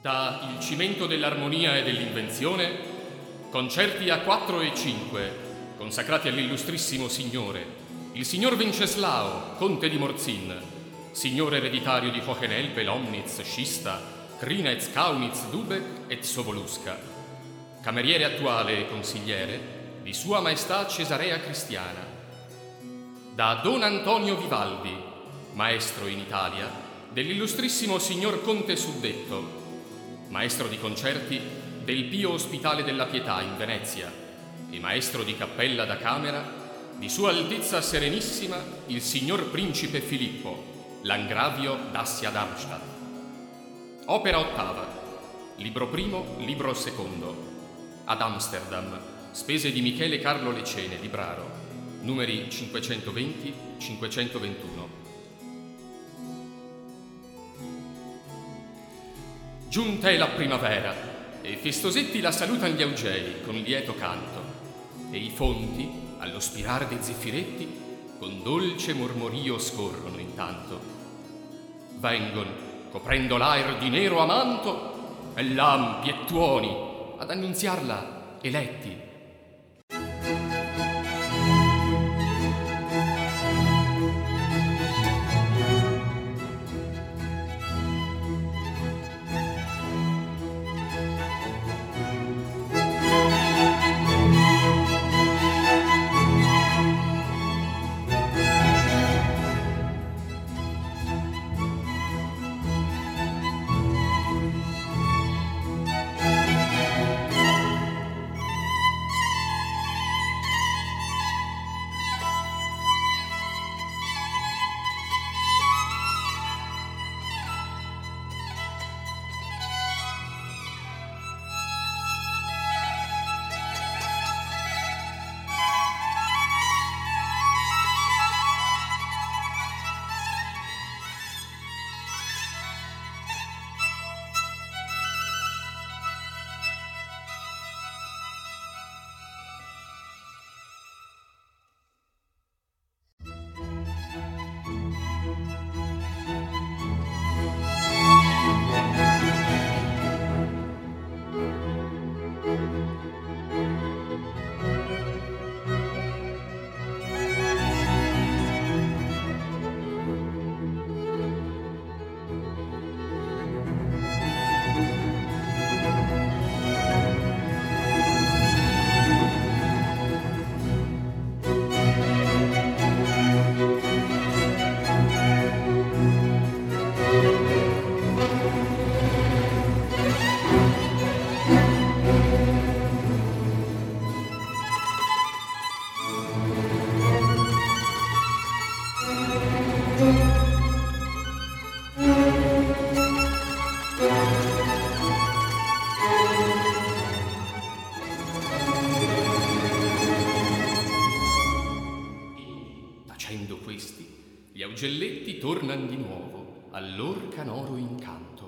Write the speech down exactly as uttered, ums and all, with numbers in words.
Da Il cimento dell'armonia e dell'invenzione, concerti a quattro e cinque, consacrati all'illustrissimo signore, il signor Venceslao, conte di Morzin, signore ereditario di Hohenelpe, Lomnitz, Scista, Krinetz, Kaunitz, Dubeck et Sovoluska, cameriere attuale e consigliere di Sua Maestà Cesarea Cristiana. Da Don Antonio Vivaldi, maestro in Italia dell'illustrissimo signor Conte Suddetto, maestro di concerti del Pio Ospitale della Pietà in Venezia e maestro di cappella da camera di Sua Altezza Serenissima il signor Principe Filippo, Langravio d'Assia Darmstadt. Opera ottava, libro primo, libro secondo, ad Amsterdam, spese di Michele Carlo Lecene di Braro, numeri cinquecentoventi cinquecentoventuno. Giunta è la primavera, e festosetti la salutan gli augei con lieto canto, e i fonti, allo spirar dei zeffiretti, con dolce mormorio scorrono intanto. Vengon, coprendo l'aer di nero amanto, e lampi e tuoni, ad annunziarla eletti. Gli augelletti tornan di nuovo al lor canoro incanto.